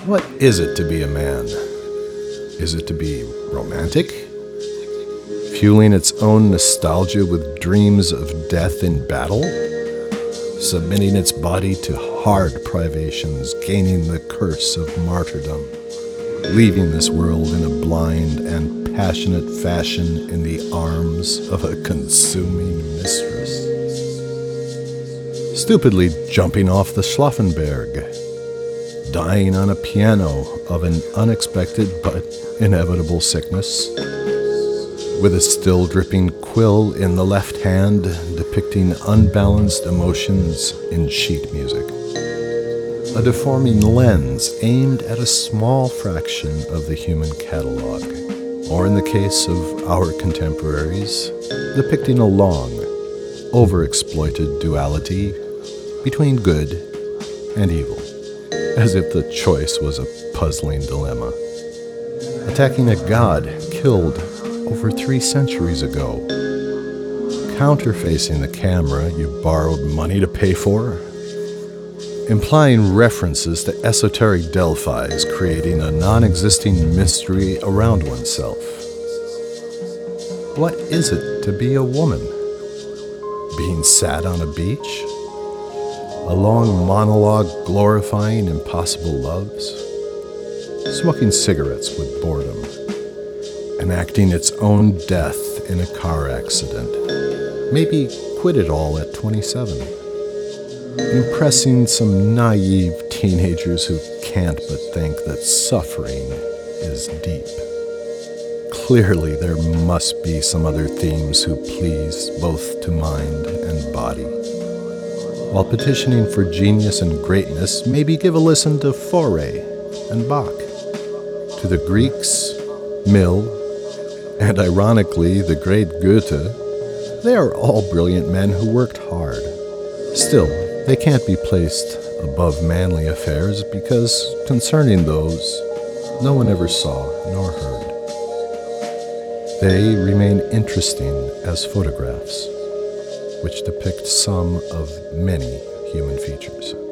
What is it to be a man? Is it to be romantic? Fueling its own nostalgia with dreams of death in battle? Submitting its body to hard privations, gaining the curse of martyrdom? Leaving this world in a blind and passionate fashion in the arms of a consuming mistress? Stupidly jumping off the Schlaffenberg? Dying on a piano of an unexpected but inevitable sickness, with a still dripping quill in the left hand depicting unbalanced emotions in sheet music. A deforming lens aimed at a small fraction of the human catalog, or in the case of our contemporaries, depicting a long, overexploited duality between good and evil, as if the choice was a puzzling dilemma. Attacking a god killed over 3 centuries ago. Counterfacing the camera you borrowed money to pay for. Implying references to esoteric Delphi's, creating a non-existing mystery around oneself. What is it to be a woman? Being sad on a beach? A long monologue glorifying impossible loves? Smoking cigarettes with boredom? Enacting its own death in a car accident? Maybe quit it all at 27? Impressing some naive teenagers who can't but think that suffering is deep? Clearly there must be some other themes who please both to mind and body. While petitioning for genius and greatness, maybe give a listen to Fauré and Bach, to the Greeks, Mill, and ironically the great Goethe. They are all brilliant men who worked hard. Still, they can't be placed above manly affairs because concerning those, no one ever saw nor heard. They remain interesting as photographs, which depict some of many human features.